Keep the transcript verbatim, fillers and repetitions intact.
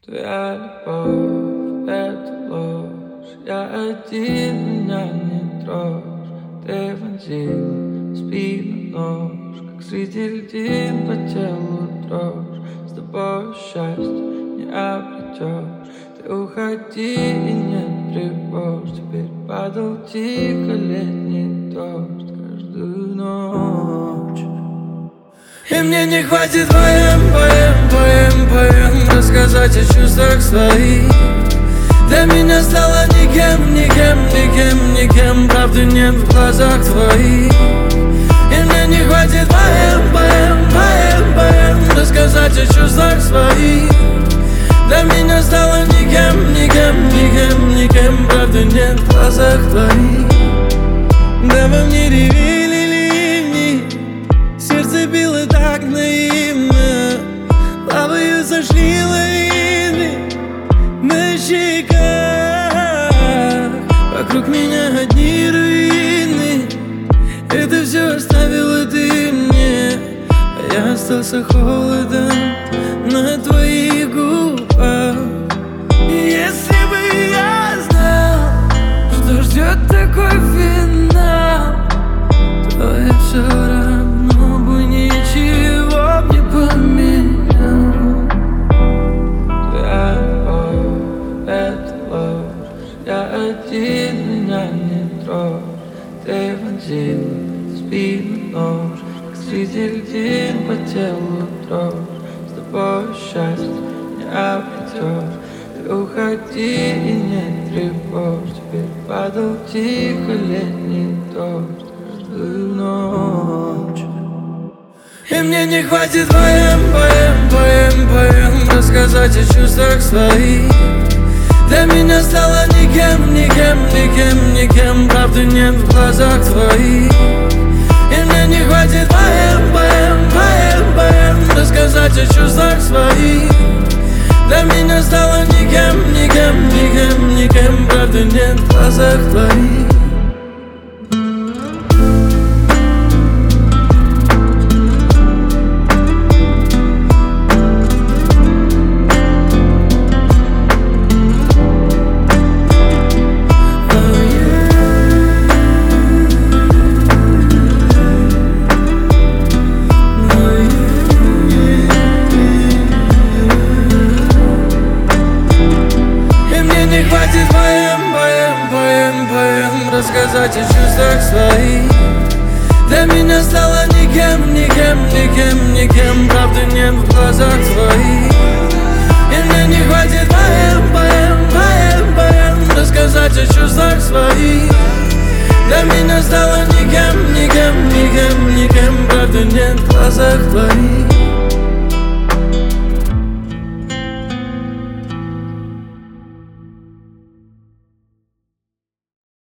Твоя любовь — это ложь. Я один, меня не трожь. Ты вонзил в спину нож, как среди льдин по телу дрожь. С тобой счастье не обретешь. Ты уходи и не тревожь. Теперь падал тихо летний дождь каждую ночь. И мне не хватит поем, поем, поем, поем рассказать о чувствах своих. Для меня стало никем, никем, никем, никем. Правды нет в глазах твоих. И мне не хватит поем, поем, поем, поем рассказать о чувствах своих. Для меня стало никем, никем, никем, никем. Правды нет в глазах твоих. Да во мне ревели ливни, сердце било так наивно. Плавают сошли лавины на щеках. Вокруг меня одни руины. Это все оставила ты мне, а я остался холодом на твоих губах. Если бы я знал, что ждет такой финал, то я все равно бы ничего не поменял. Твоя любовь — это ложь. Я один, меня не трожь. Ты вонзил в спину нож, как среди льдин по телу дрожь. С тобой счастье не обретешь. Ты уходи и не тревожь. Теперь падал тихо летний дождь каждую ночь. И мне не хватит поем, поем, поем, поем рассказать о чувствах своих. Для меня стало никем, никем, никем, никем. Правды нет в глазах твоих. И мне не хватит поем, поем, поем, поем рассказать о чувствах своих. Для меня стало никем, никем, никем, никем. Правды нет в глазах твоих. Рассказать о чувствах своих. Для меня стало никем, никем, никем, никем. Правды нет в глазах твоих. И мне не хватит поем, поем, поем, поем рассказать о чувствах своих. Для меня стало никем, никем, никем, никем. Правды нет в глазах твоих.